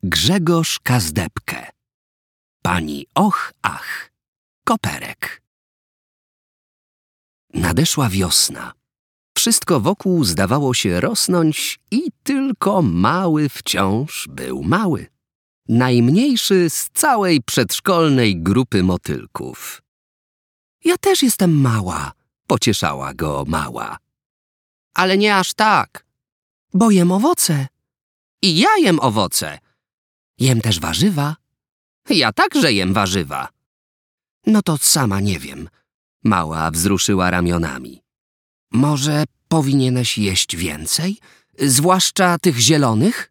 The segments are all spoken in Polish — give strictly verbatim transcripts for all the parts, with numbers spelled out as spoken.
Grzegorz Kazdebkę. Pani och, ach, Koperek. Nadeszła wiosna. Wszystko wokół zdawało się rosnąć i tylko mały wciąż był mały. Najmniejszy z całej przedszkolnej grupy motylków. Ja też jestem mała, pocieszała go mała. Ale nie aż tak, bo jem owoce. I ja jem owoce. Jem też warzywa. Ja także jem warzywa. No to sama nie wiem. Mała wzruszyła ramionami. Może powinieneś jeść więcej? Zwłaszcza tych zielonych?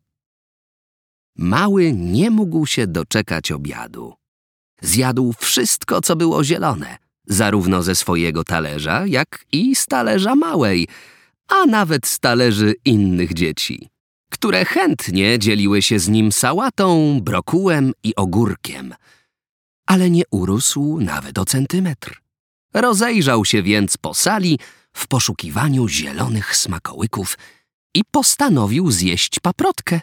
Mały nie mógł się doczekać obiadu. Zjadł wszystko, co było zielone, zarówno ze swojego talerza, jak i z talerza małej, a nawet z talerzy innych dzieci, które chętnie dzieliły się z nim sałatą, brokułem i ogórkiem. Ale nie urósł nawet o centymetr. Rozejrzał się więc po sali w poszukiwaniu zielonych smakołyków i postanowił zjeść paprotkę.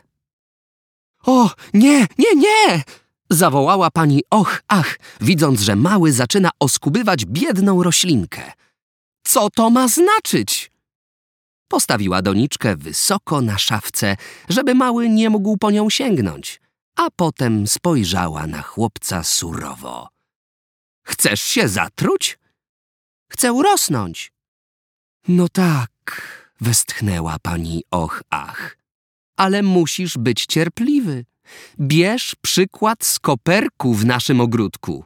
O, nie, nie, nie! Zawołała pani och, ach, widząc, że mały zaczyna oskubywać biedną roślinkę. Co to ma znaczyć? Postawiła doniczkę wysoko na szafce, żeby mały nie mógł po nią sięgnąć, a potem spojrzała na chłopca surowo. Chcesz się zatruć? Chcę urosnąć. No tak, westchnęła pani och, ach. Ale musisz być cierpliwy. Bierz przykład z Koperku w naszym ogródku.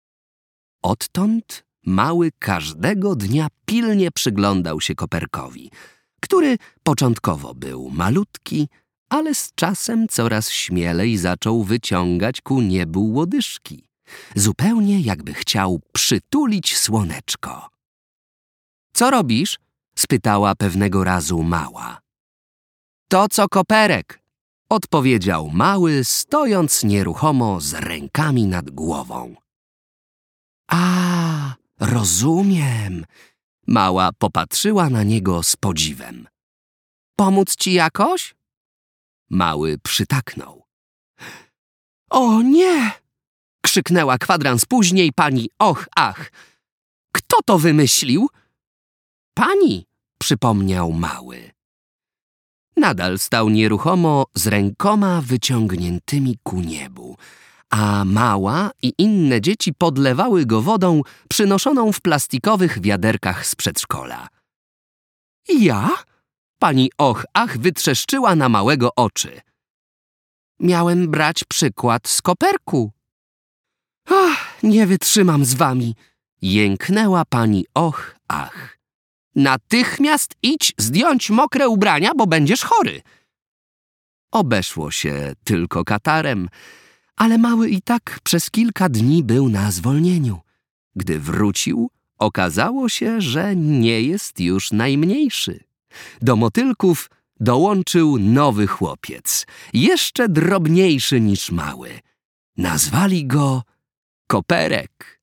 Odtąd mały każdego dnia pilnie przyglądał się Koperkowi, który początkowo był malutki, ale z czasem coraz śmielej zaczął wyciągać ku niebu łodyżki, zupełnie jakby chciał przytulić słoneczko. Co robisz? Spytała pewnego razu mała. To co Koperek, odpowiedział mały, stojąc nieruchomo z rękami nad głową. A, rozumiem. Mała popatrzyła na niego z podziwem. Pomóc ci jakoś? Mały przytaknął. O nie! Krzyknęła kwadrans później pani och, ach. Kto to wymyślił? Pani, przypomniał mały. Nadal stał nieruchomo z rękoma wyciągniętymi ku niebu, a mała i inne dzieci podlewały go wodą przynoszoną w plastikowych wiaderkach z przedszkola. Ja? Pani och, ach wytrzeszczyła na małego oczy. Miałem brać przykład z Koperku. Ach, nie wytrzymam z wami, jęknęła pani och, ach. Natychmiast idź zdjąć mokre ubrania, bo będziesz chory. Obeszło się tylko katarem, ale mały i tak przez kilka dni był na zwolnieniu. Gdy wrócił, okazało się, że nie jest już najmniejszy. Do motylków dołączył nowy chłopiec, jeszcze drobniejszy niż mały. Nazwali go Koperek.